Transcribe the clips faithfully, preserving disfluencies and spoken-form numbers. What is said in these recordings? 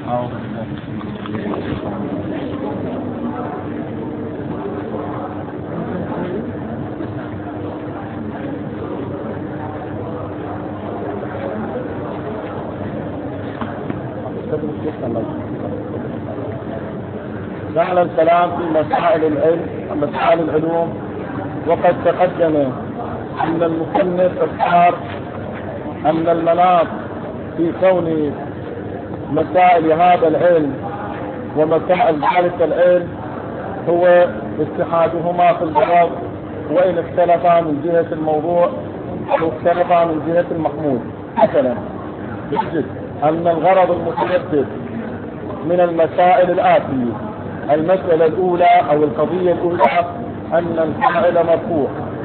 جعل الكلام في مسائل العلم ومسائل العلوم، وقد تقدم أن المصنف اختار أن المناط في كون مسائل هذا العلم ومسائل ذلك العلم هو اتحادهما في الغرض، وإن اختلفا من جهة الموضوع واختلفا من جهة المحمول. مثلا يجد أن الغرض المتجدد من المسائل الآتية: المسألة الأولى أو القضية الأولى أن الفاعل مرفوع،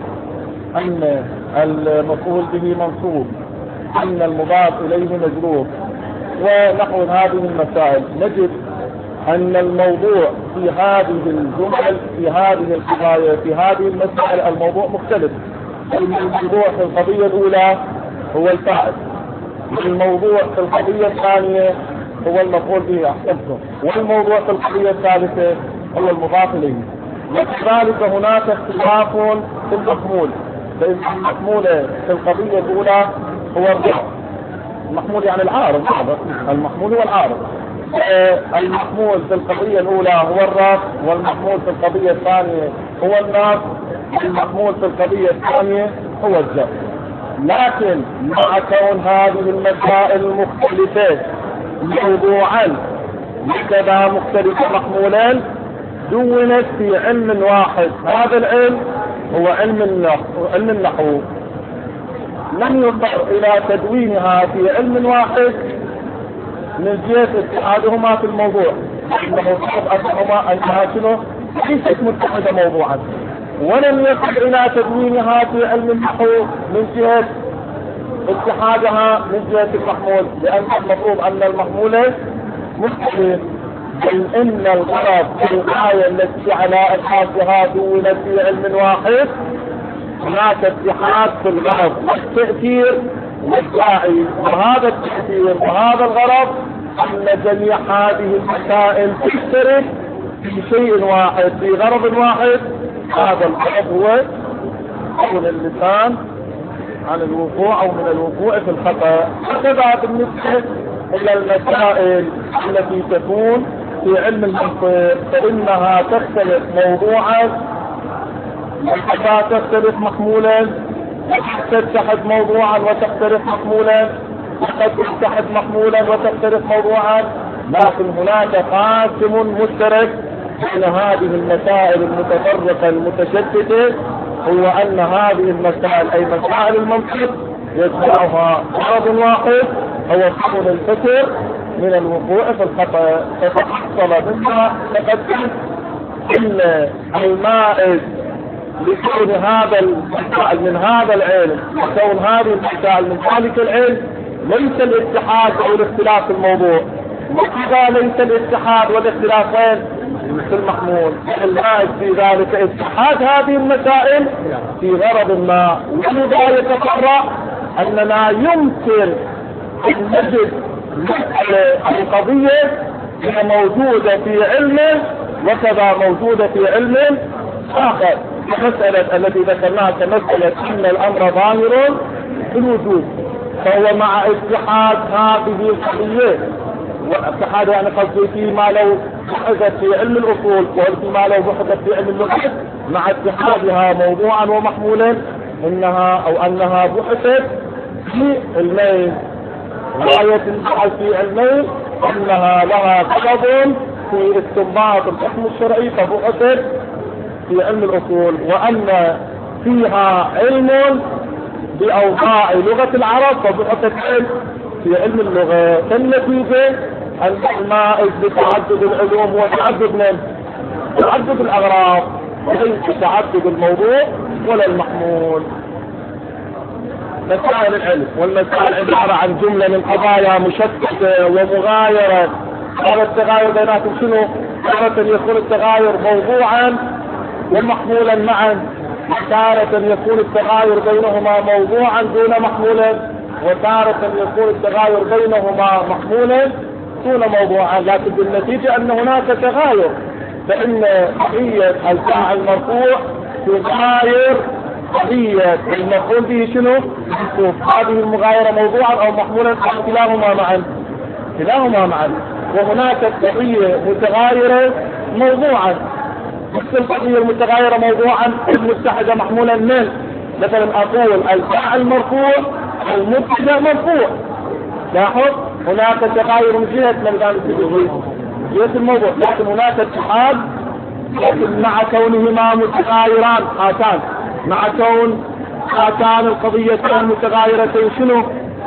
أن المفعول به منصوب، أن المضاف إليه مجرور، ونحو هذه المسائل. نجد أن الموضوع في هذه الجمل في هذه القضايا في هذه المسائل الموضوع مختلف. الموضوع في القضية الأولى هو الفاعل، والموضوع في القضية الثانية هو المفعول به أحسنتم، والموضوع في القضية الثالثة هو المضاف إليه. وكذلك هناك اختلاف في المحمول، فإن المحمول في القضية الأولى هو الرفع، المحمول يعني العارض، المحمول هو العارض. المحمول في القضية الأولى هو الرفع، والمحمول في القضية الثانية هو النصب، المحمول في القضية الثانية هو الجر. لكن مع كون هذه المسائل المختلفة موضوعا كذا مختلفة محمولان، دونت في علم واحد. هذا العلم هو علم النحو. علم النحو لم يضطر إلى تدوينها في علم واحد من جهة اتحادهما في الموضوع، إنه أنهما أنها شنو ليست متحدة موضوعا، ولم يصل إلى تدوينها في علم النحو من جهة اتحادها من جهة المحمول، لأن المفروض أن المحمول مختلف. بل إن الغرض في الآية التي على أساسها دونت في علم واحد هناك اتحاد في الغرض والتأثير والداعي، وهذا التأثير وهذا الغرض أن جميع هذه المسائل تشترك في شيء واحد، في غرض واحد. هذا الغرض هو حول اللسان عن الوقوع أو من الوقوع في الخطأ. هكذا بالنسبة إلى المسائل التي تكون في علم المنطق فإنها تختلف موضوعا وحتى تختلف محمولا، تتحد موضوعا وتختلف محمولا، وقد تتحد محمولا وتختلف موضوعا. لكن هناك قاسم مشترك بين هذه المسائل المتفرقة المتشتتة، هو أن هذه المسائل أي مسائل المنطق يجمعها غرض واحد هو حفظ الفكر من الوقوع في الخطأ. فتحصل منها تقدم إن المائز لكون هذا المسائل من هذا العلم وكون هذه المسائل من ذلك العلم ليس الاتحاد أو الاختلاف في الموضوع، وكذا ليس الاتحاد والاختلاف في المحمول. المائز في ذلك اتحاد هذه المسائل في غرض ما، ولذا يتفرع أننا يمكن أن نجد القضية هي موجودة في علم وكذا موجودة في علم آخر. المسألة التي ذكرناها كمسألة أن الأمر ظاهر في الوجود، فهو مع اتحاد هذه القضية، واتحاد يعني قصدي فيما لو بحثت في علم الأصول وفيما لو بحثت في علم اللغة، مع اتحادها موضوعا ومحمولا إنها أو أنها بحثت في علمين. رواية البحث في علمين أنها لها سبب في استنباط الحكم الشرعي فبحثت في علم الأصول، وأن فيها علم بأوضاع لغة العرب فبحثت في علم اللغة. فالنتيجة أن المائز بتعدد العلوم وتعدد من تعدد الأغراض، وليس تعدد الموضوع ولا المحمول. مسائل العلم والمسائل عبارة عن جملة من قضايا مشتتة ومغايرة. هذا التغاير بيناتهم شنو؟ تارة يكون التغاير موضوعا ومحمولا معا، وتارة يكون التغاير بينهما موضوعا دون محمولا، وتارة يكون التغاير بينهما محمولا يثبتون موضوعا، لكن بالنتيجة أن هناك تغاير، فإن قضية الفاعل المرفوع تغاير قضية المفعول به شنو؟ هذه المغايرة موضوعا أو محمولا أو كلاهما معا، كلاهما معا. وهناك قضية متغايرة موضوعا، مثل القضية المتغايرة موضوعا المتحدة محمولا من، مثلا أقول الفاعل مرفوع المبتدأ مرفوع، لاحظ هناك تغاير من جهة من كان جهة الموضوع، لكن هناك اتحاد، لكن مع كونهما متغايران هاتان، مع كون هاتان القضيتان متغايرتين شنو؟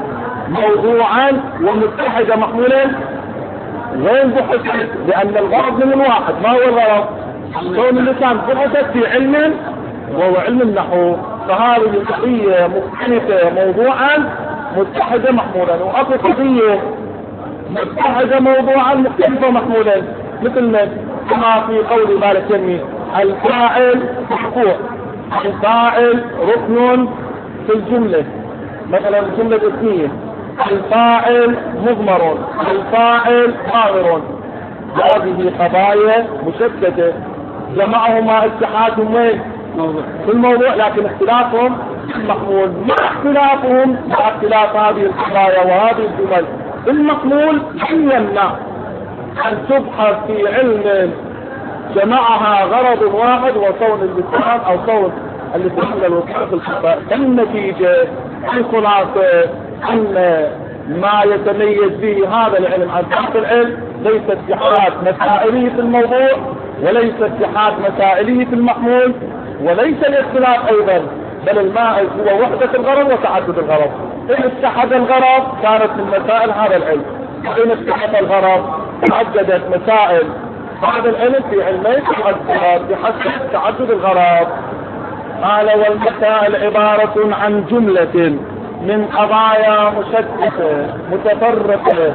موضوعا ومتحدة محمولا غير بحث، لأن الغرض من الواحد ما هو الغرض؟ كون اللسان بحثت في علم وهو علم النحو، فهذه القضية مختلفة موضوعا متحدة محمولا، وأكو قضية متحدة موضوعا مختلفة محمولا، مثل من كما في قول مالك يمي الفاعل مرفوع، الفاعل ركن في الجملة، مثلا الجملة الاسمية الفاعل مضمر، الفاعل ظاهر، هذه قضايا مشتتة جمعهما اتحادهم وين؟ في الموضوع، لكن اختلافهم المحمول، مع اختلافهم مع اختلاف هذه القضايا وهذه الجمل المحمول يمنع أن تبحث في علم جمعها غرض واحد وكون اللسان أو كون اللسان للوقوف الخطأ. النتيجة الخلاصة أن ما يتميز به هذا العلم عن باقي العلم ليس اتحاد مسائله في الموضوع، وليس اتحاد مسائله في المحمول، وليس الاختلاف أيضا، بل المائز هو وحدة الغرض وتعدد الغرض. إن اتحد الغرض كانت من مسائل هذا العلم، وإن اتحد الغرض تعددت مسائل هذا العلم في علمين بحسب تعدد الغرض. قال والمسائل عبارة عن جملة من قضايا مشتتة متفرقة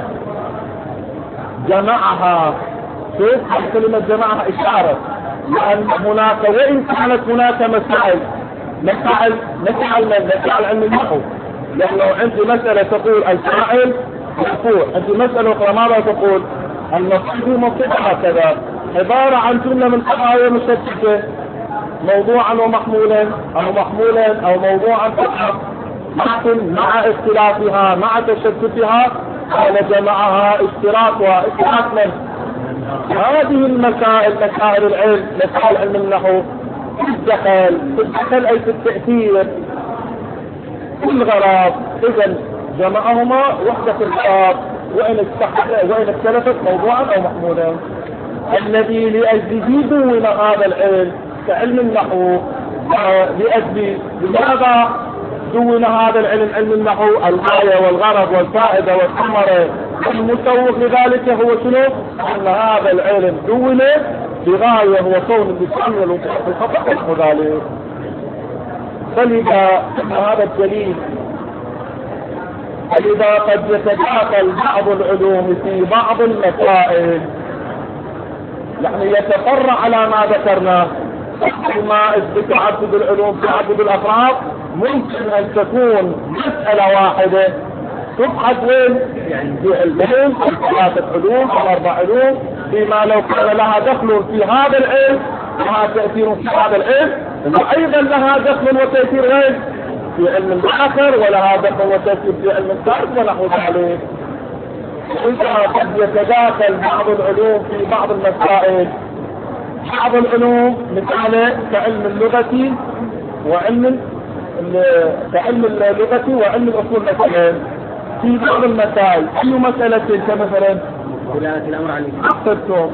جمعها، كيف كلمة جمعها إشارة، لأن هناك وإن كانت هناك مسائل مسائل مسائل من مسائل علم النحو، لأنه عندي مسألة تقول الفاعل مرفوع، عندي مسألة أخرى ماذا تقول؟ المفعول مرفوع، هكذا عبارة عن جملة من قضايا مشتتة موضوعا ومحمولا أو محمولا أو موضوعا فقط، لكن مع اختلافها مع تشتتها قال جمعها اشتراكها اشتراك من هذه المسائل، مسائل العلم، مسائل علم النحو، الدخل الدخل أي في التأثير في الغرض. إذا جمعهما وحدة الغرض وإن وإن اختلفت موضوعا أو محمولا. الذي لأجله دون هذا العلم كعلم النحو، لأجل لماذا دون هذا العلم علم النحو؟ الغاية والغرض والفائدة والثمرة، والمسوق لذلك هو شنو؟ أن هذا العلم دون بغاية هو كون اللسان والوقوع في الخطأ ونحو ذلك. فلذا هذا الدليل، فلذا قد يتداخل بعض العلوم في بعض المسائل، يعني يتفرع على ما ذكرنا، ما بتعدد العلوم تعدد الافراد ممكن ان تكون مسألة واحدة تبحث وين؟ يعني في علمين او ثلاثة علوم او اربع علوم، فيما لو كان لها دخل في هذا العلم لها تأثير في هذا العلم، وايضا لها دخل وتأثير غير في علم اخر، ولها دخل وتأثير في علم ثالث ونحو ذلك. إذا قد يتداخل بعض العلوم في بعض المسائل، بعض العلوم مثل كعلم اللغة وعلم كعلم اللغة وعلم الأصول مثلا في بعض المسائل، أي مسألة كمثلا ولاية الأمر على أحسنتم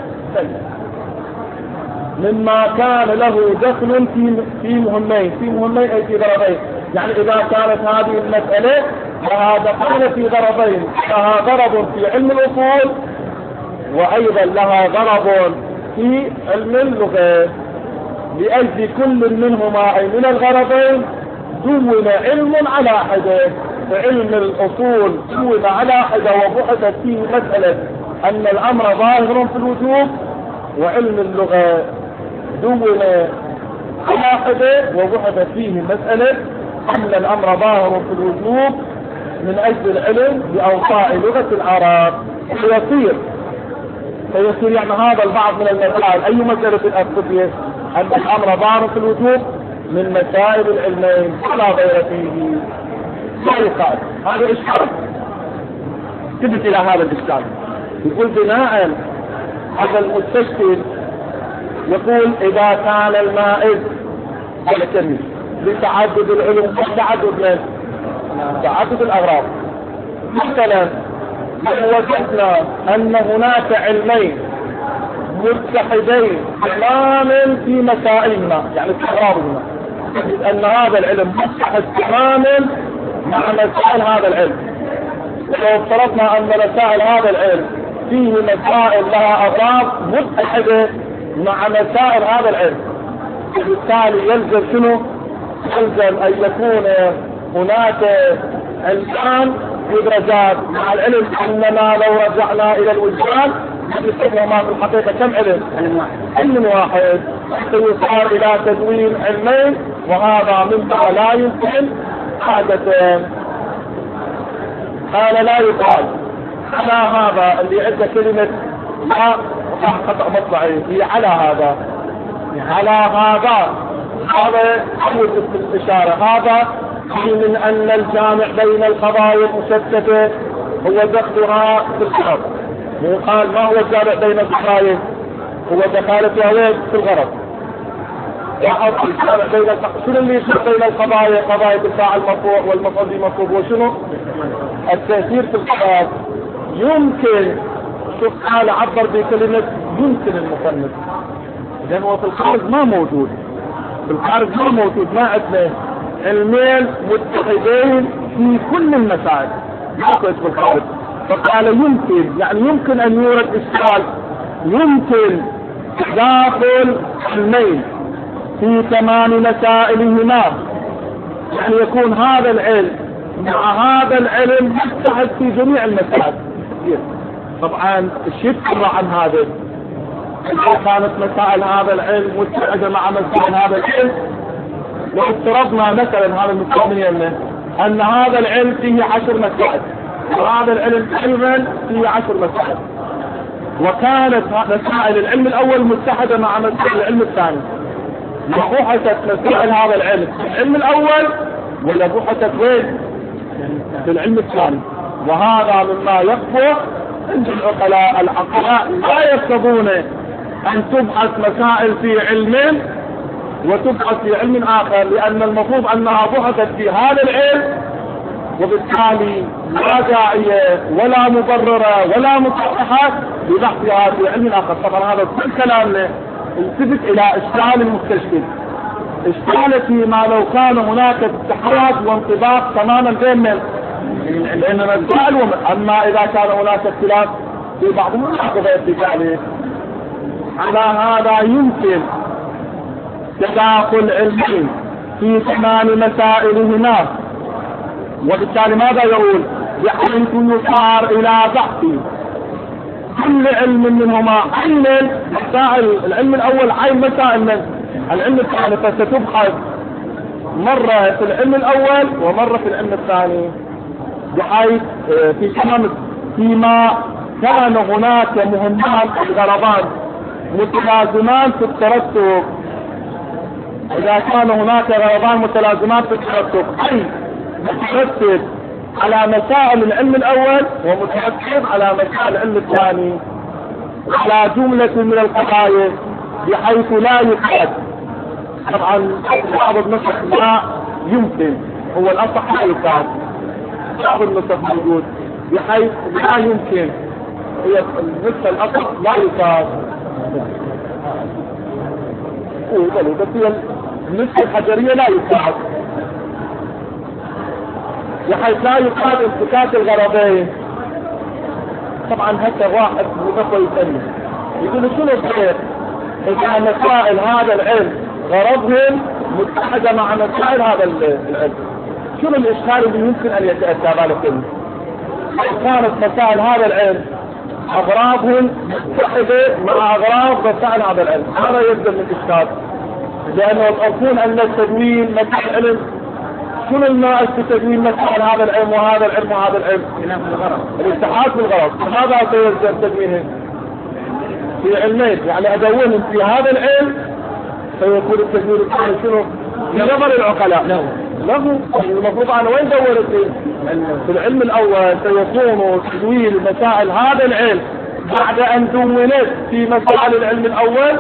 مما كان له دخل في في مهمين في مهمين أي في غرضين، يعني إذا كانت هذه المسألة لها دخل في غرضين، لها غرض في علم الأصول وأيضا لها غرض في علم اللغة، لأجل كل منهما أي من الغرضين دون علم على حدة. فعلم الأصول دون على حدة وبحثت فيه مسألة أن الأمر ظاهر في الوجوب، وعلم اللغة دون على حدة وبحثت فيه مسألة أن الأمر ظاهر في الوجوب من أجل العلم بأوصاع لغة العرب. فيصير فيصير يعني هذا البعض من المسائل. أي مسألة الأسقطية أن الأمر ضار في الوجوب من مسائل العلمين ولا غير فيه لا يقال. هذا إشكال تبت إلى هذا الإشكال. يقول بناء على المستشكل يقول إذا كان المائز على كلمة لتعدد العلوم وتعدد من تعدد الأغراض. مثلا لو وجدنا أن هناك علمين متحدين تماما في مسائلنا يعني في أغراضنا، أن هذا العلم متحد تماما مع مسائل هذا العلم. لو افترضنا أن مسائل هذا العلم فيه مسائل لها أغراض متحدة مع مسائل هذا العلم، بالتالي يلزم شنو؟ يلزم أن يكون هناك علمان بدرجات مع العلم أننا لو رجعنا إلى الوجدان نستطيع ما في الحقيقة كم علم؟ علم واحد سيصار إلى تدوين علمين، وهذا مما لا يمكن حاجتين. قال لا يقال على هذا اللي عنده كلمة لا خطأ مطلعي هي على هذا على هذا هذا حدود الإشارة. هذا من أن الجامع بين القضايا المشتتة هو دخلها في الغرض. وقال ما هو الجامع بين القضايا؟ هو دخالتها وين؟ في الغرض. الجامع بين شنو اللي يصير بين القضايا؟ قضايا الدفاع المرفوع والمفعول به مرفوع وشنو؟ التأثير في القضاء. يمكن شوف قال عبر بكلمة يمكن المصنف، لأنه هو في الخارج ما موجود، في الخارج ما موجود، ما عندنا علمين متحدين في كل المسائل ما كنت في الخارج. فقال يمكن يعني يمكن أن يورد إشكال، يمكن داخل علمين في تمام مسائلهما، يعني يكون هذا العلم مع هذا العلم متحد في جميع المسائل. طبعا الشيء يتفرع عن هذا، إذا كانت مسائل هذا العلم متحدة مع مسائل هذا العلم، لو افترضنا مثلا هذا المثال أن هذا العلم فيه عشر مسائل وهذا العلم أيضا فيه عشر مسائل، وكانت مسائل العلم الأول متحدة مع مسائل العلم الثاني، وبحثت مسائل هذا العلم في العلم الأول ولا بحثت وين؟ في العلم الثاني. وهذا مما يكفر عند العقلاء. العقلاء لا يقتضون أن تبحث مسائل في علم وتبحث في علم آخر، لأن المفروض أنها بحثت في هذا العلم، وبالتالي لا داعية ولا مبررة ولا مصححة لبحثها في علم آخر. طبعا هذا كل كلامنا يلتفت إلى إشكال المستشكل. اشتغل فيما لو كان هناك اتحاد وانطباق تماما بين بين المسائل، اما اذا كان هناك اختلاف في بعضهم يحدث اتفاق عليه. على هذا يمكن تداخل علمي في تمام مسائلهما، وبالتالي ماذا يقول؟ بحيث يصار الى بحث كل علم منهما عين مسائل العلم الاول عين مسائل من العلم الثاني، فستبحث مرة في العلم الأول ومرة في العلم الثاني، بحيث في تمام فيما كان هناك مهمان الغرضان متلازمان في الترتب. إذا كان هناك غرضان متلازمان في الترتب أي مترتب على مسائل العلم الأول ومترتب على مسائل العلم الثاني على جملة من القضايا بحيث لا يقعد. طبعا بعض النسخ لا يمكن، هو الأصح لا يقعد، بعض النسخ موجود بحيث لا يمكن، هي النسخة الأصح لا يقعد. بس هي النسخة الحجرية لا يقعد بحيث لا يقعد انفكاك الغرضين. طبعا هكذا واحد مغفى يسمي يقول شنو الخير إذا مسائل هذا العلم غرضهم متحدة مع مسائل هذا العلم، شنو الإشكال اللي يمكن أن يتأتى بالكم؟ كانت مسائل هذا العلم أغراضهم متحدة مع أغراض مسائل هذا العلم، هذا يبدأ من الإشكال، لأنه تقول أن التدوين مسائل علم شنو الناقص في تدوين مسائل هذا العلم وهذا العلم وهذا العلم؟ الاتحاد في الغرض. ماذا سيلزم تدوينه؟ في علمين، يعني ادونهم في هذا العلم فيكون التدوين الثاني شنو؟ في نظر العقلاء له له المفروض انا وين دورت في العلم الاول سيكون تدوين مسائل هذا العلم بعد ان دونت في مسائل العلم الاول،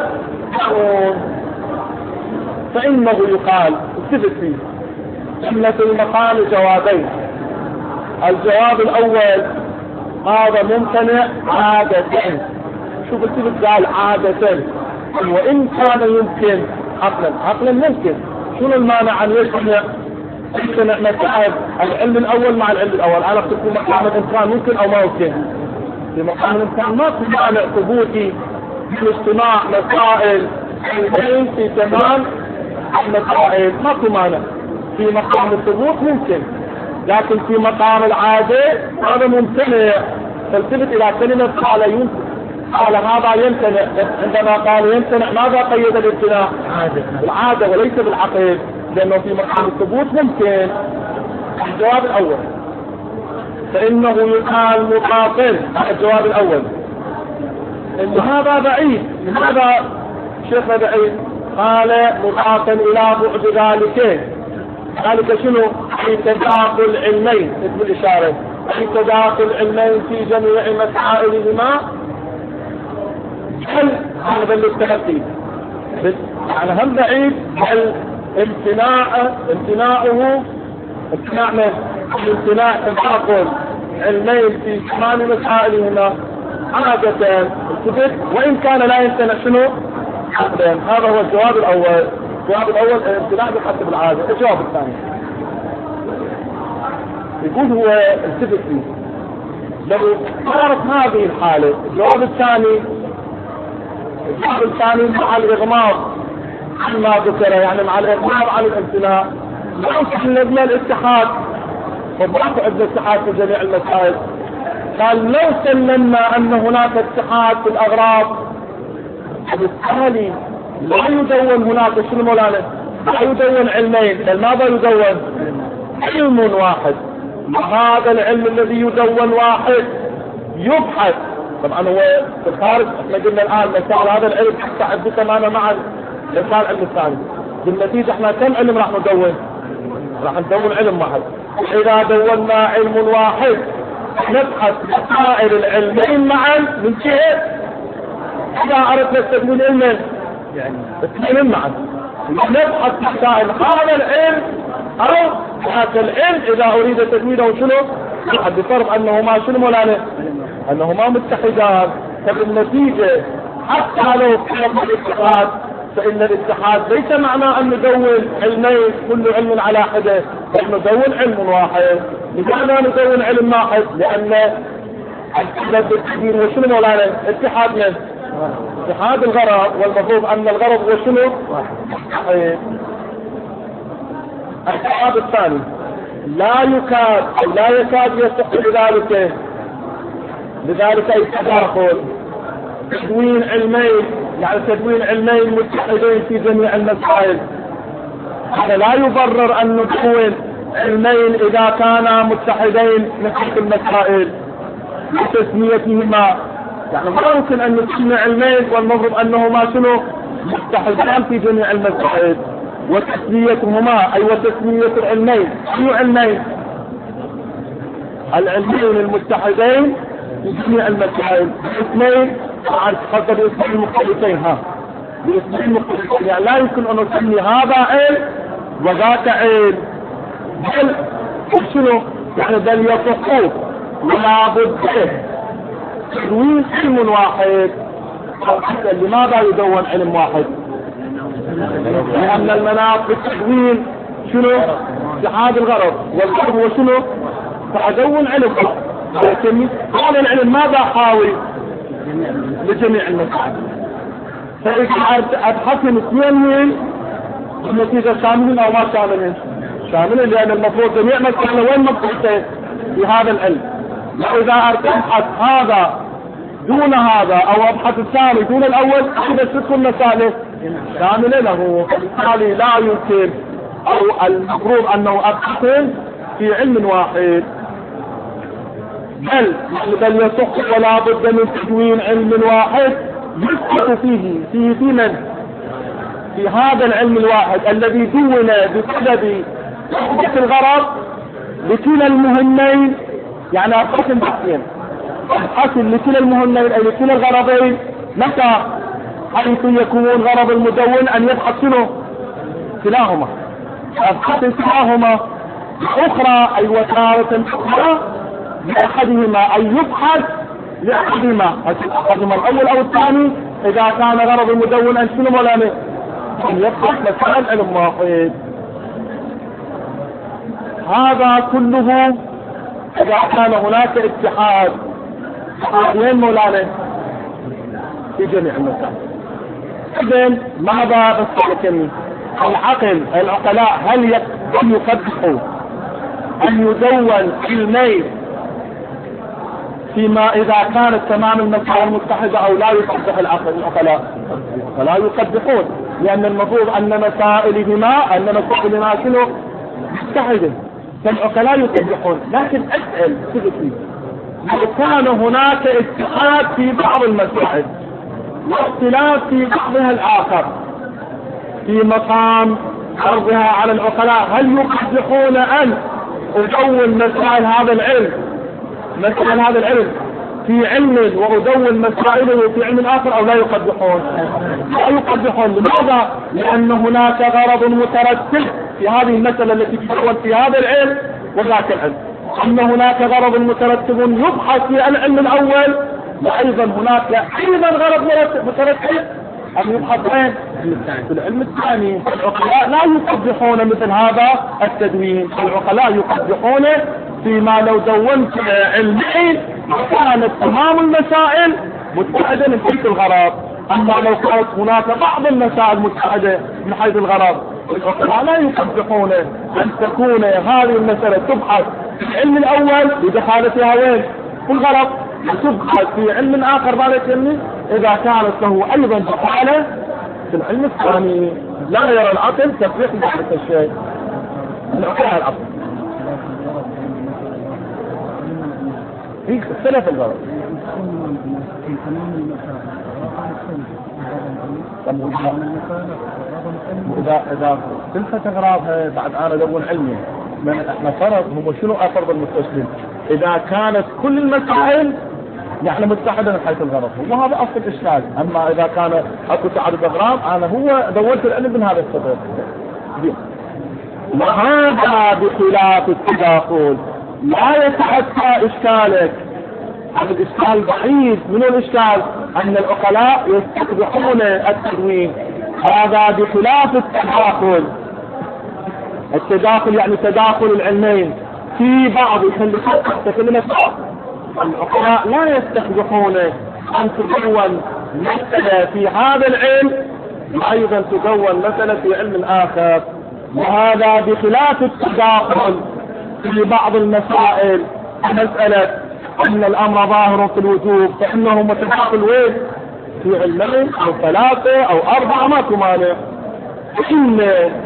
فانه يقال التفت فيه ان في المقام جوابين. الجواب الاول هذا ممتنع عادة، شوف التفت قال عادة، وان كان يمكن عقلا، عقلا ممكن. شنو المانع ان يجمع يمكن مسائل العلم الاول مع العلم الاول؟ انا اقول في مقام الانسان ممكن او ما ممكن. في مقام الانسان ما في مانع ثبوتي من اجتماع مسائل العلم في تمام المسائل، ما في مانع. في مقام الثبوت ممكن، لكن في مقام العاده هذا ممتنع. فالتفت الى كلمه قال يمكن، قال هذا يمتنع. عندما قال يمتنع ماذا قيد الامتناع؟ العاده وليس بالعقل، لانه في مقام الثبوت ممكن. الجواب الاول فانه يقال مقاطر. الجواب الاول ان هذا بعيد. لماذا شيخنا بعيد؟ قال مقاطر الى بعد ذلك. ذلك شنو؟ في تداخل علمين، اسم الاشاره، في تداخل علمين في جميع مسائلهما. هل هذا التنقي يعني هم بعيد؟ هل امتناع امتناعه امتناع من امتناع تداخل علمين في ثمان مسائلهما عادة الثبت، وان كان لا يمتنع شنو؟ هذا هو الجواب الاول. الجواب الاول الامتناع بحسب العاده. الجواب الثاني يقول هو التفت فيه لو صارت هذه الحاله. الجواب الثاني الجواب الثاني مع الاغماض عما ذكر، يعني مع الاغماض على الامتناع. لو سلمنا الاتحاد وضعت عندنا اتحاد في جميع المسائل، قال لو سلمنا ان هناك اتحاد في الاغراض بالتالي لا يدون هناك شنو مولانا؟ لا يدون علمين، بل ماذا يدون؟ علم واحد. هذا العلم الذي يدون واحد يبحث. طبعا هو في الخارج احنا قلنا الان مسائل هذا العلم حتى عدوا تماما مع مثال العلم الثاني. بالنتيجه احنا كم علم راح ندون؟ راح ندون علم واحد. اذا دوننا علم واحد نبحث مسائل العلمين معا من شيء. اذا اردنا تدوين علمين يعني اثنين معا نبحث مسائل هذا العلم او هذا العلم اذا اريد تدوينه شنو؟ بفرض انهما شنو مولانا؟ انهما متحدان. فبالنتيجه حتى لو كان الاتحاد فان الاتحاد ليس معناه ان ندون علمين كل علم على حده، بل ندون علم واحد. لماذا ندون علم واحد؟ لان السبب الكبير هو شنو مولانا؟ اتحاد من؟ اتحاد الغرض، والمفروض ان الغرض هو شنو؟ واحد. الجواب الثاني لا يكاد لا يكاد يصح لذلك لذلك التداخل تدوين علمين، يعني تدوين علمين متحدين في جميع المسائل. هذا لا يبرر ان ندون علمين اذا كانا متحدين نفس المسائل بتسميتهما. يعني ما يمكن ان نسمي علمين والمفروض انهما شنو؟ متحدان في جميع المسائل وتسميتهما اي وتسمية العلمين. شنو علمين؟ العلمين المتحدين في جميع المسائل باثنين، خاصة باسمين مختلفين. ها باسمين مختلفين، يعني لا يمكن ان نسمي هذا علم وذاك علم، بل شنو؟ يعني بل يصحوا ولا بد تدوين علم واحد. لماذا يدون علم واحد؟ لأن المناط في التدوين شنو؟ اتحاد الغرض، والغرض هو شنو؟ فأدون علم. لكن هذا العلم ماذا حاوي؟ لجميع المسائل. فإذا أبحثهم اثنين النتيجة شاملين أو ما شاملين؟ شاملين، لأن المفروض جميع مسائل وين مبحثين في هذا العلم. وإذا أبحث هذا دون هذا او ابحث الثاني دون الاول اذا ست المسائل شامله له، وبالتالي لا يمكن او المفروض انه ابحث في علم واحد، بل بل يصح ولا بد من تدوين علم واحد يبحث فيه فيه في من في هذا العلم الواحد الذي دون بسبب وحدة الغرض لكلا المهمين، يعني أبحث بحثين أبحث لكلا المهمين أي لكلا الغرضين. متى؟ حيث يكون غرض المدون أن يبحث شنو؟ كلاهما، أبحث كلاهما. أخرى أي وتارة أخرى لأحدهما أي يبحث لأحدهما، أحدهما الأول أو الثاني إذا كان غرض المدون أن شنو مولانا؟ أن يبحث مثلا علم واحد. هذا كله إذا كان هناك اتحاد وين مولانا؟ في جميع المسائل. إذن ماذا بسألكني؟ العقل العقلاء هل يقدحوا أن يدون علمين فيما إذا كانت تمام المسائل المتحدة أو لا يقدح العقل العقلاء؟ فلا يقدحون، لأن المفروض أن مسائلهما أن مسائلهما شنو؟ متحدة، فالعقلاء يقدحون. لكن أسأل سيدي، لو كان هناك اتحاد في بعض المسائل واختلاف في بعضها الآخر في مقام عرضها على العقلاء، هل يقدحون أن أدون مسائل هذا العلم مسائل هذا العلم في علم وأدون مسائله في علم آخر أو لا يقدحون؟ لا يقدحون. لماذا؟ لأن هناك غرض مترتب في هذه المسألة التي تدون في هذا العلم وذاك العلم، أن هناك غرض مترتب يبحث في العلم الأول، وأيضا هناك أيضا غرض مترتب أن يبحث في العلم الثاني. العقلاء لا يقدحون مثل هذا التدوين، العقلاء يقدحون فيما لو دونت علمين كانت تمام المسائل متحدة من حيث الغرض، أما لو كانت هناك بعض المسائل متحدة من حيث الغرض العقلاء لا يقدحون أن تكون هذه المسألة تبحث في العلم الأول بدخالتها وين؟ في الغرض، وتبحث في علم آخر ذلك علمي إذا كانت له أيضا دخالة في العلم الثاني. لا يرى العقل تفريق ذلك الشيء، العقلاء العقل في اختلاف الغرض. إذا إذا تلفت أغراضها بعد أنا دون علمي من احنا فرض هو شنو أفرض المستسلم؟ إذا كانت كل المسائل يعني متحدة من حيث الغرض، وهذا أصل الإشكال. أما إذا كان أكو تعدد أغراض أنا هو دورت العلم من هذا السبب. وهذا بخلاف التداخل لا يتحدى إشكالك. هذا الإشكال بعيد. من الإشكال؟ أن العقلاء يستقبحون التدوين، هذا بخلاف التداخل. التداخل يعني تداخل العلمين في بعض كلمة العقلاء لا يستقبحون أن تدون مسألة في هذا العلم أيضا تدون مسألة في علم آخر، وهذا بخلاف التداخل في بعض المسائل. مسألة أن الأمر ظاهر في الوجوب فإنه متداخل وين؟ في علمين أو ثلاثة أو أربعة ما تمانع. إن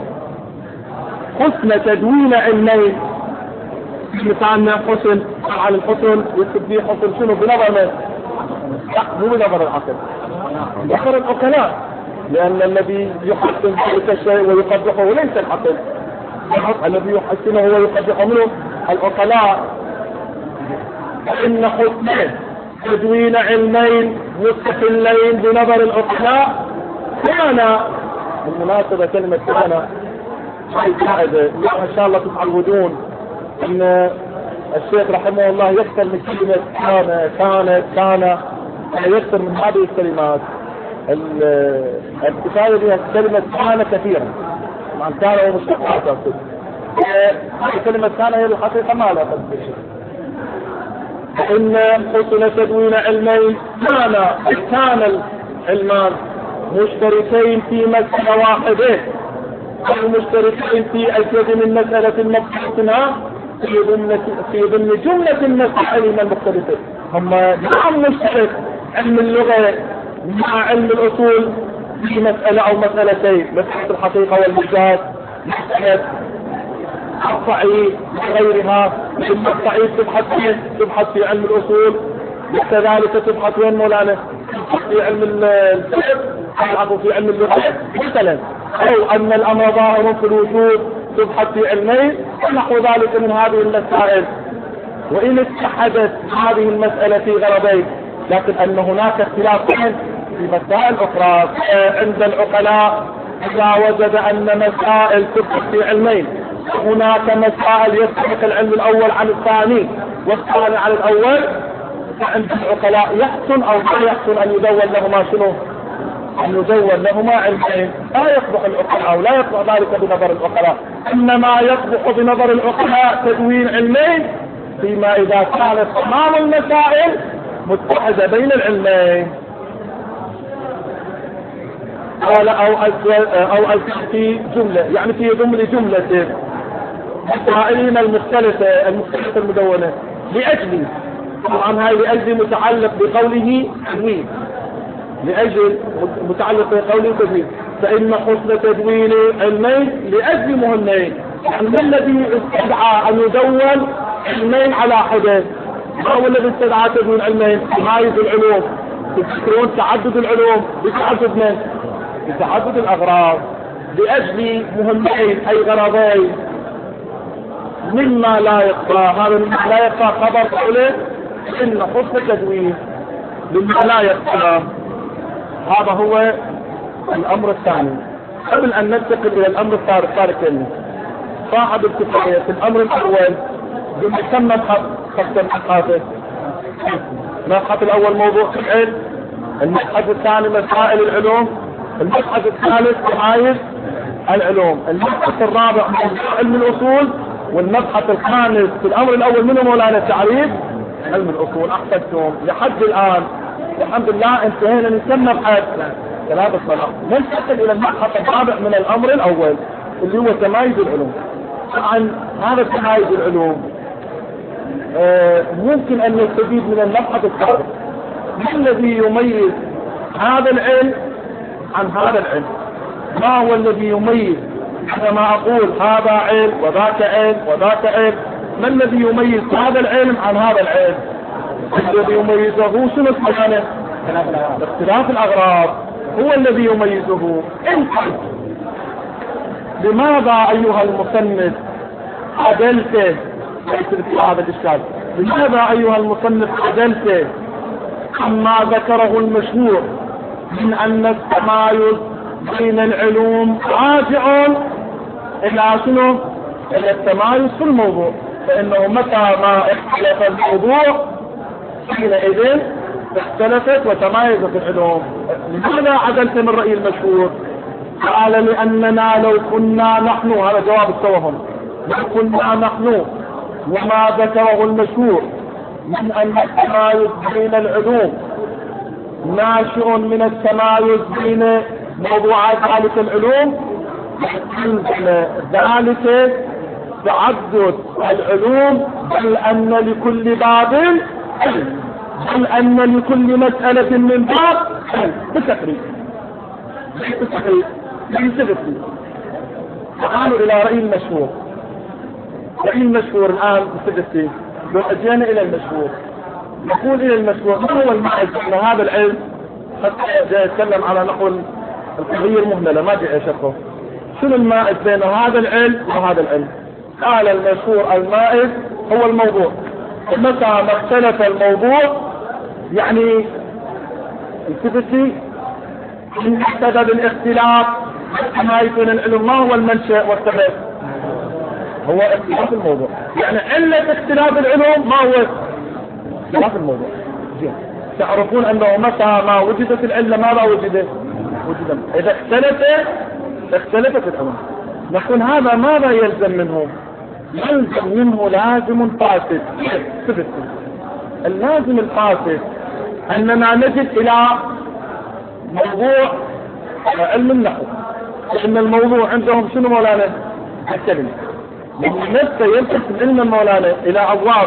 حسن تدوين علمين مثالنا حسن على الحسن يكتب فيه حسن شنو بنظر من؟ لا مو بنظر العقل، بنظر العقلاء، لأن الذي يحسن ذلك الشيء ويقدحه ليس العقل، الذي يحسنه ويقدحه منه العقلاء. فإن حسن تدوين علمين مستقلين بنظر العقلاء كان بالمناسبة كلمة كان شيء جائزة إن شاء الله تتعودون ان الشيخ رحمه الله يكثر من كلمة كان كانت كان يكثر من هذه الكلمات. الكفاية بها كلمة كان كثيرا، طبعا كان هو مشتقات كلمة كان هي الحقيقة ما لها قد شيء. فإن حسن تدوين علمين كان كان العلمان مشتركين في مسألة واحدة أو مشتركين في أجزاء من مسألة المقصودة في ضمن في ضمن جملة المسائل المختلفة. هم نعم مشترك علم اللغة مع علم الأصول في مسألة أو مسألتين، مسألة الحقيقة والمجاز مسألة الصعيد وغيرها. ثم الصعيد تبحث فيه، تبحث في علم الأصول، وكذلك تبحث وين مولانا في علم الفقه، تبحث في علم اللغة مثلا، أو أن الأمر ظاهر في الوجود تبحث في علمين ونحو ذلك من هذه المسائل. وإن اتحدت هذه المسألة في غرضين، لكن أن هناك اختلافين في مسائل أخرى عند العقلاء. إذا وجد أن مسائل تبحث في علمين، هناك مسائل يسبق العلم الأول عن الثاني والثاني عن الأول، فعند العقلاء يحسن أو لا يحسن أن يدون لهما شنو؟ أن يدون لهما علمين. لا يصبح العقلاء أو لا يصبح ذلك بنظر العقلاء، إنما يصبح بنظر العقلاء تدوين علمين فيما إذا كانت تمام المسائل متحدة بين العلمين. قال أو أو في جملة، يعني في ضمن جملة مسائلنا المختلفة المختلفة المدونة لأجل، طبعا هاي لأجل متعلق بقوله تدوين، لأجل متعلق بقوله تدوين، فإن حسن تدوين علمين لأجل مهمين. يعني ما الذي استدعى أن يدون علمين على حدث؟ ما هو الذي استدعى تدوين علمين؟ تمايز العلوم، تذكرون تعدد العلوم بتعدد من؟ بتعدد الأغراض، لأجل مهمين أي غرضين مما لا يخفى. هذا مما لا يخفى خبر قوله إن حسن تدوين مما لا يخفى. هذا هو الأمر الثاني. قبل أن ننتقل إلى الأمر الثالث، صاحب الكفاية في الأمر الأول بمسمى مبحث خمسة مبحثات. المبحث الأول موضوع العلم، المبحث الثاني مسائل العلوم، المبحث الثالث تمايز العلوم، المبحث الرابع علم الأصول، والمبحث الخامس في الأمر الأول منه مولانا تعريف علم الأصول. أحسنتم لحد الآن الحمد لله انتهينا من مبحث ثلاثة صلاح. ننتقل إلى المبحث الرابع من الأمر الأول اللي هو تمايز العلوم. طبعا هذا تمايز العلوم آه ممكن أن نستفيد من المبحث السابق. ما الذي يميز هذا العلم عن هذا العلم؟ ما هو الذي يميز؟ عندما أقول هذا علم وذاك علم وذاك علم، ما الذي يميز هذا العلم عن هذا العلم؟ الذي يميزه شنو اسمه؟ اختلاف الأغراض هو الذي يميزه. انت لماذا أيها المصنف عدلت هذا الإشكال؟ لماذا أيها المصنف عدلت عما ذكره المشهور من أن التمايز بين العلوم راجع إلى شنو؟ إلى التمايز في الموضوع، فإنه متى ما اختلف الموضوع حينئذ اختلفت وتمايزت العلوم. لماذا عدلت من رأي المشهور؟ قال لأننا لو كنا نحن، هذا جواب التوهم، لو كنا نحن وما ذكره المشهور من أن التمايز بين العلوم ناشئ من التمايز بين موضوعات ذلك العلوم، ذلك تعدد العلوم، بل أن لكل باب، بل أن لكل مسألة من باب بالتقريب بالتقريب بالتقريب. تعالوا إلى رأي المشهور. رأي المشهور الآن بالتقريب، لو أجينا إلى المشهور نقول إلى المشهور ما هو المعز أن هذا العلم حتى جاء يتكلم على نحو القضية المهملة، ما جاء يشرحه شنو المائز بين هذا العلم وهذا العلم. قال المشهور المائز هو الموضوع، متى ما اختلف الموضوع يعني التفتي من سبب الاختلاف ما يكون العلم. ما هو المنشأ والسبب؟ هو اختلاف الموضوع. يعني علة اختلاف العلوم ما هو؟ اختلاف الموضوع. تعرفون انه متى ما وجدت العلة ماذا وجدت؟ وجدت اذا اختلفت اختلفت العلوم. نقول هذا ماذا يلزم منه؟ يلزم منه لازم فاسد. اللازم الفاسد اننا نجد الى موضوع علم النحو، لان الموضوع عندهم شنو مولانا؟ الكلمة. نفسه ينقسم علم المولانا الى ابواب،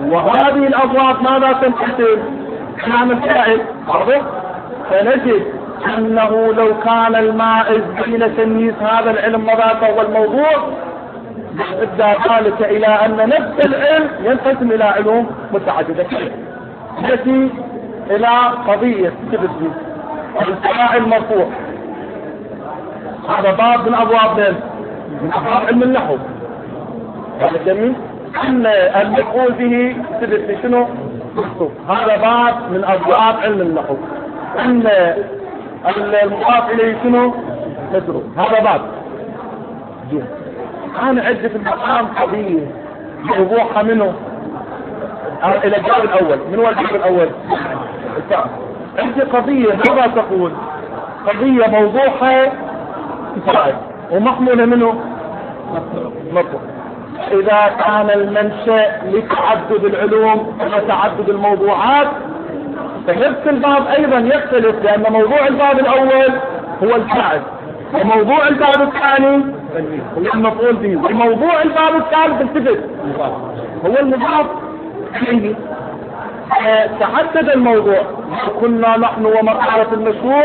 وهذه الابواب ماذا تنقسم؟ معنى الفاعل، واضح؟ فنجد أنه لو كان المائز بين تمييز هذا العلم وذاته والموضوع ادى ذلك إلى أن نفس العلم ينقسم إلى علوم متعددة التي إلى قضية تبدي السماع المرفوع. هذا باب من أبواب من أبواب علم النحو. هذا جميل أن المفعول به تبدي شنو مكتوب. هذا باب من أبواب علم النحو. أن المضاف إليه شنو مدروس. هذا باب جون. أنا عندي في المقام قضية موضوعها منه إلى الجواب الأول. من هو الجواب الأول؟ عندي قضية ماذا تقول؟ قضية موضوعها فاعل ومحمولة منه مطلوب. إذا كان المنشأ لتعدد العلوم وتعدد الموضوعات فنفس الباب أيضا يختلف، لأن موضوع الباب الأول هو الفاعل وموضوع الباب الثاني هو المفعول به وموضوع الباب الثالث التفت هو المضاف إليه. تحدد الموضوع. كنا نحن ومقالة المشهور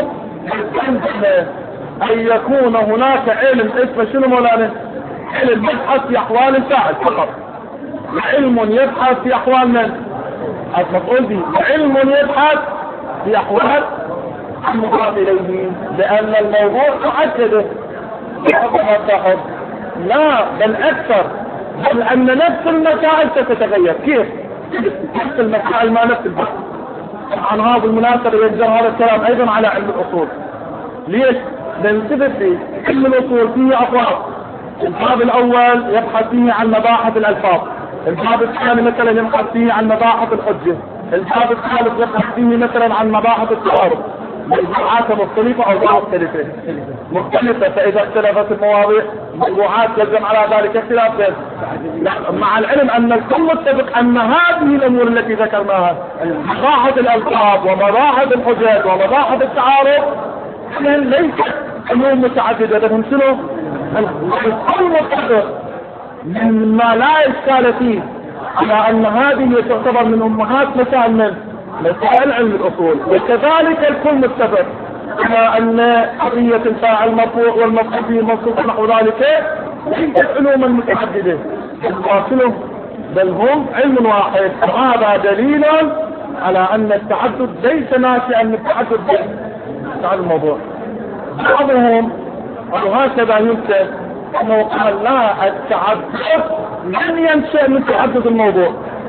أن يكون هناك علم اسمه شنو مولانا؟ علم يبحث في أحوال الفاعل فقط، علم يبحث في أحوال من؟ المفعول به. علم يبحث في أحوال المضاف إليه، لأن الموضوع محدد بحكم لا بل أكثر، بل أن نفس المسائل ستتغير. كيف؟ نفس المسائل ما نفس البحث. عن هذا المناسبة يجزر هذا الكلام أيضا على علم الأصول. ليش؟ لأن تبدي علم الأصول فيه أفراد. الباب الأول يبحث فيه عن مباحث الألفاظ، الباب الثاني مثلا يبحث فيه عن مباحث الحجة، الباب الثالث يبحث فيه مثلا عن مباحث التعارض. موضوعات مختلفة أو غير مختلفة مختلفة فإذا اختلفت المواضيع موضوعات يلزم على ذلك اختلاف. مع العلم أن الكل متفق أن هذه الأمور التي ذكرناها مباحث الألفاظ ومباحث الحجج ومباحث التعارض ليست أمور متعددة. لهم شنو؟ الكل متفق مما لا إشكال فيه على أن هذه تعتبر من أمهات مسائل من مسائل علم الأصول. وكذلك الكل متفق على أن قضية الفاعل المرفوع والمفعول به المنصوب نحو ذلك ليست علوما متعددة واصلهم، بل هم علم واحد. وهذا دليل على أن التعدد ليس ناشئا من التعدد هذا الموضوع. بعضهم وهكذا يمكن أنه قال لا، التعدد لن ينشأ من تعدد الموضوع،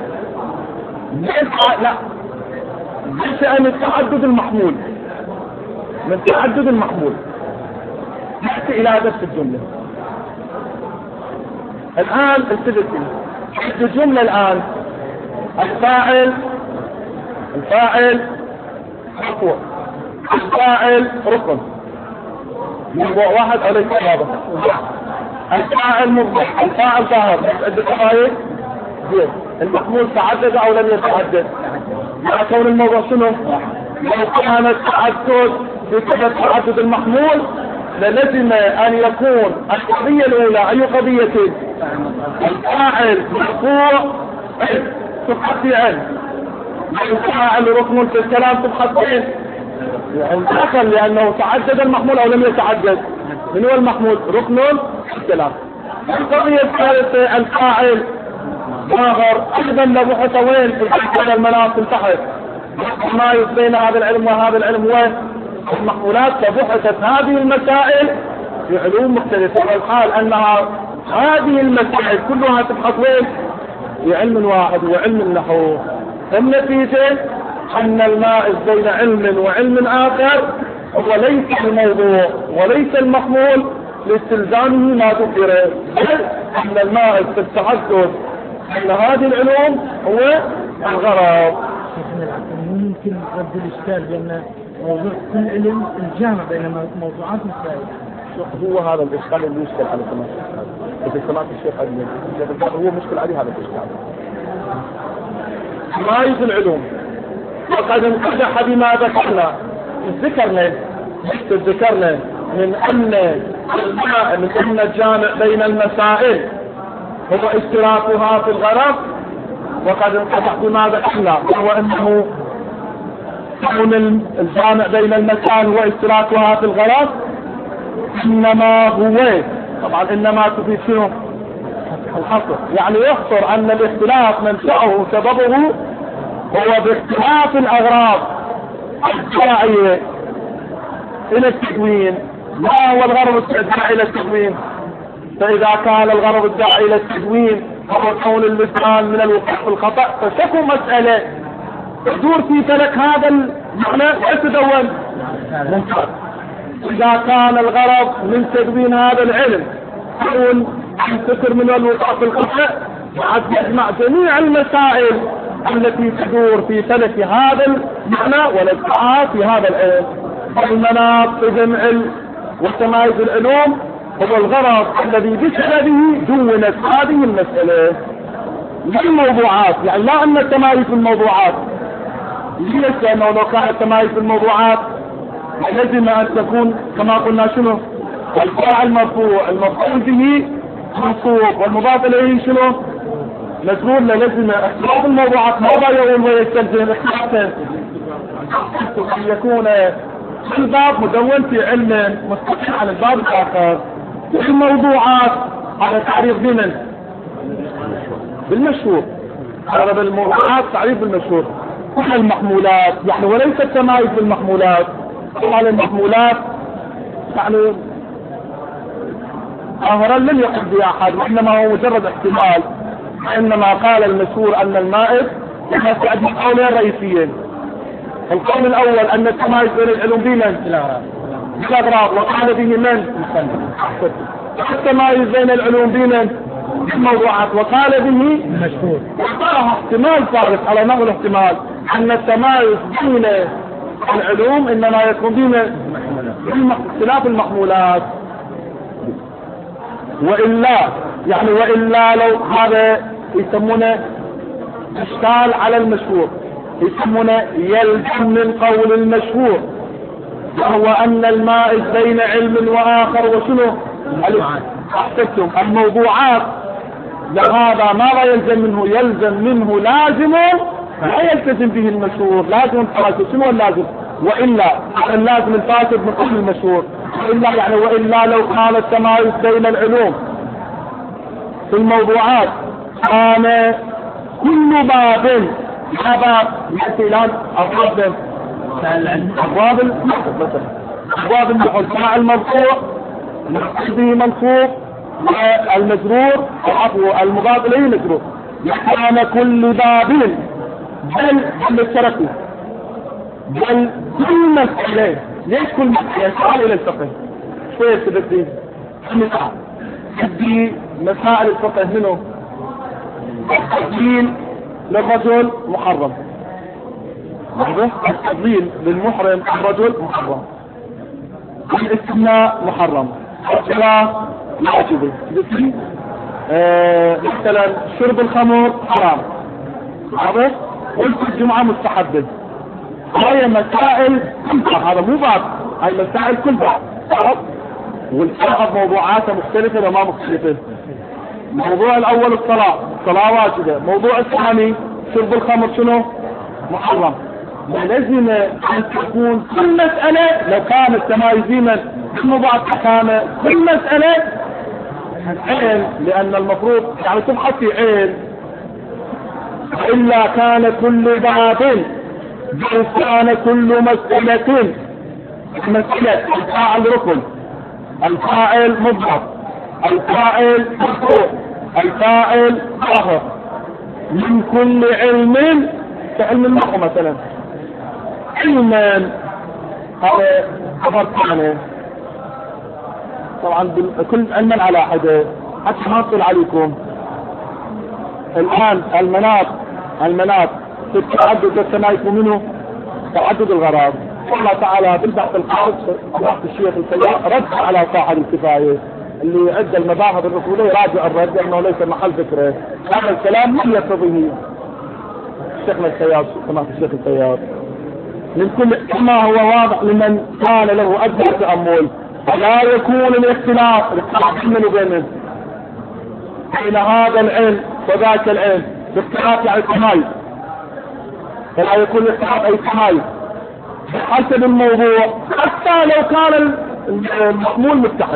لا نشأ من التعدد المحمول، من تعدد المحمول. نأتي إلى نفس الجملة الآن. التفت الجملة الآن الفاعل الفاعل مرفوع، الفاعل ركن، موضوع واحد أو ليس واضح. الفاعل مرفوع، الفاعل ظاهر عدة قضايا. المحمول تعدد أو لم يتعدد؟ مع كون الموضوع شنو؟ لو كان التعدد بسبب تعدد المحمول للزم أن يكون القضية الأولى أي قضية؟ الفاعل مرفوع تبحث في علم، الفاعل ركن في الكلام تبحث فيه الآخر، لأنه تعدد المحمول أو لم يتعدد. من هو المحمول؟ ركن في الكلام. القضية الثالثة الفاعل ظاهر أيضا لبحث وين في هذا المناطق تحت ما بين هذا العلم وهذا العلم وين المحمولات. فبحثت هذه المسائل في علوم مختلفة، والحال أنها هذه المسائل كلها تبحث وين في علم واحد وعلم النحو. النتيجة أن المائز بين علم وعلم آخر هو ليس الموضوع وليس المحمول لاستلزامه ما ذكر، بل أن المائز في التحدث أن هذه العلوم هو الغرض. ممكن رد الإشكال بأن موضوع كل علم الجامع بين موضوعات مختلفة. هو هذا الإشكال اللي يشكل على سماع الشيخ. إذا سمعت الشيخ أجمل هو مشكل عليه هذا الإشكال. مائز العلوم وقد انقدح بما ذكرنا ذكرنا ذكرنا من أن من أن الجامع بين المسائل هو اشتراكها في الغرض، وقد انقدح بما ذكرنا وهو أنه كون الجامع بين المكان واشتراكها في الغرض انما هو طبعا انما تفيد شنو؟ الحصر، يعني يحصر ان الاختلاف منشأه سببه هو باختلاف الاغراض الشرعية الى التكوين. ما هو الغرض الداعي الى التكوين؟ فاذا كان الغرض الداعي الى التكوين هو كون اللسان من الوقوع في الخطأ فتكون مسألة تدور في فلك هذا المعنى وتدون منكر. اذا كان الغرض من تكوين هذا العلم يكون الفكر من الوقوع في الخطأ بعد يجمع جميع المسائل التي تدور في فلك هذا المعنى ونزعها في هذا العلم. المناط في جمع وتمايز العلوم هو الغرض الذي بسببه دونت هذه المسألة للموضوعات، يعني لا ان التمايز في الموضوعات ليش؟ لانه لو كان التمايز في الموضوعات لازم ان تكون كما قلنا شنو؟ الفاعل مرفوع، المفعول به منصوب، والمضاف اليه شنو؟ مجرور. لازم اختلاف الموضوعات ماذا يقول ويستلزم اختلافين ان يكون الباب مدون في علم مستقل عن الباب الاخر. الموضوعات على تعريف بمن؟ بالمشهور. هذا بالموضوعات تعريف بالمشهور. كل المحمولات يعني وليس التمايز بالمحمولات. طبعا المحمولات يعني ظاهرا لم يقل بها احد وانما هو مجرد احتمال، انما قال المشهور ان المائد لما في عدد قولين رئيسيين. القول الاول ان التمايز بين العلوم بمن؟ بالاغراض، وقال به من؟ التمايز بين العلوم بمن؟ بالموضوعات، وقال به المشهور. وقالها احتمال ثالث على نحو الاحتمال ان التمايز بين العلوم انما يكون بين اختلاف المحمولات. والا يعني والا لو هذا يسمونه اشكال على المشهور، يسمونه يلزم من قول المشهور وهو ان المائز بين علم واخر وشنو؟ احسبتم الموضوعات. لهذا ماذا يلزم منه؟ يلزم منه لازم لا يلتزم به المشهور، لازم فاسد. شنو اللازم؟ والا اللازم الفاسد من قبل المشهور. والا يعني والا لو كان التمايز بين العلوم في الموضوعات كان كل باب باب ياتي الان ابواب ابواب مثلا ابواب النحو فاعل مرفوع به منصوب المجرور العفو المضاف اليه مجرور. كان كل باب بل بل التركي بل كل مسألة. ليش كل مسألة؟ تعال الى الفقه شوية تبدي تبدي مسائل الفقه منه. التفضيل للرجل محرم، التفضيل للمحرم الرجل محرم، الاستثناء محرم، الصلاة واجبة، مثلا شرب الخمر حرام، واضح؟ قلت الجمعة مستحبة. هاي مسائل هذا مو باب، هاي مسائل كل باب. والفقه موضوعاتها مختلفة وما مختلفة. الموضوع الاول الصلاة، الصلاة واجبة. الموضوع الثاني شرب الخمر شنو؟ محرم. لازم ان تكون كل مسألة لو كانت تمايزين بالموضوع الحكامة كل مسألة عين، لان المفروض يعني تبحث في عين. إلا كان كل باب بل كان كل مسألة مسألة الفاعل ركن، الفاعل مضبط، الفاعل مرفوع، الفاعل ظاهر من كل علم. كعلم النحو مثلا علما هذا خبر ثاني طبعا كل علما على حده حتى ما اطل عليكم. الان المناط المناط في التعدد التمايز منه تعدد الغرض. الله تعالى بالبحث الخاص بحث الشيخ السيار رد على صاحب الكفاية اللي ادى المذاهب الرسولية راجع الرد انه ليس محل ذكره. هذا الكلام لم يقتضيه شيخنا السيار سماحة الشيخ السيار من كل كما هو واضح لمن كان له ادنى تأمل. لا يكون الاختلاف الاختلاف بينه وبينه بين هذا العلم وذاك العلم باختلاف يعني التمايز، فلا يكون الاختلاف اي تمايز بحسب الموضوع حتى لو كان المحمول متحد،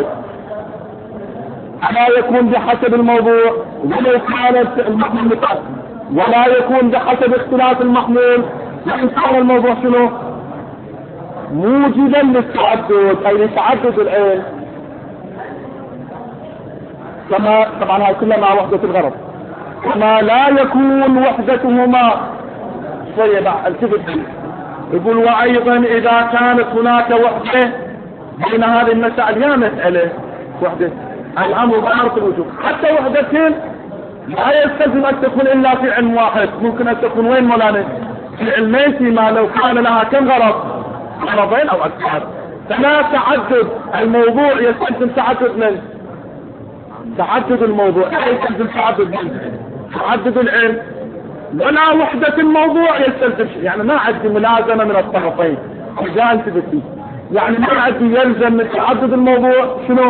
لا يكون بحسب الموضوع ولو كان المحمول متحد، ولا يكون بحسب اختلاف المحمول وإن كان الموضوع شنو موجبا للتعدد أي لتعدد العين. كما طبعا هاي كلها مع وحدة الغرض. كما لا يكون وحدتهما شوية بعد التفت يقول وأيضا إذا كانت هناك وحدة بين هذه المسائل يا مسألة وحدة الأمر ظاهرة الوجوب حتى وحدتين لا يستلزم أن تكون إلا في علم واحد، ممكن أن تكون وين مولانا في علمين فيما لو كان لها كم غرض غرضين أو أكثر. فلا تعدد الموضوع يستلزم تعدد من تعدد الموضوع لا يستلزم تعدد من تعدد العلم، ولا وحدة الموضوع يستلزم يعني ما عندي ملازمة من الطرفين إذا أنت بتي يعني ما عندي يلزم من تعدد الموضوع شنو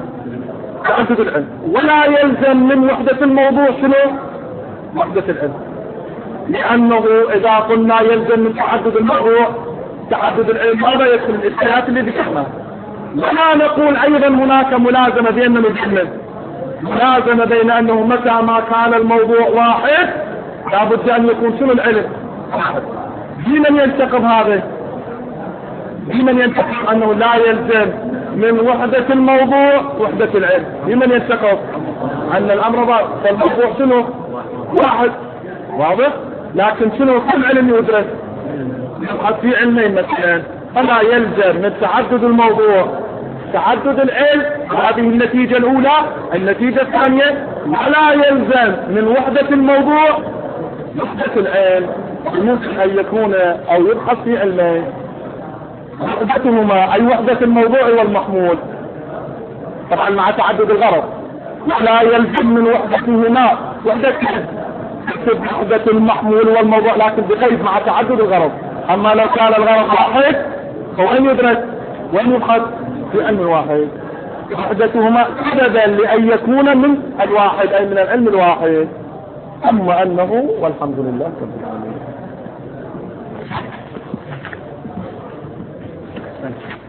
تعدد العلم، ولا يلزم من وحدة الموضوع شنو وحدة العلم، لأنه إذا قلنا يلزم من تعدد الموضوع تعدد العلم ماذا يدخل الإشكالات اللي ذكرناها. ولا نقول أيضا هناك ملازمة بين الجمل ملازمة بين أنه متى ما كان الموضوع واحد لابد أن يكون شنو العلم واحد. بمن ينتقب هذا بمن ينتقب أنه لا يلزم من وحدة الموضوع وحدة العلم، بمن ينتقب أن الأمر ضار فالموضوع شنو واحد واضح، لكن شنو كل علم يدرس يبقى في علمين مثلا فلا يلزم من تعدد الموضوع تعدد العلم هذه النتيجة الأولى. النتيجة الثانية ولا يلزم من وحدة الموضوع وحدة العلم، ممكن أن يكون أو يبحث في علمين وحدتهما أي وحدة الموضوع والمحمول طبعا مع تعدد الغرض، ولا يلزم من وحدتهما وحدة وحدة المحمول والموضوع لكن بقيد مع تعدد الغرض. أما لو كان الغرض واحد فوين يدرس وين يبحث في علم واحد وحدتهما سببا لأن يكون من الواحد أي من العلم الواحد. أما أنه والحمد لله رب العالمين.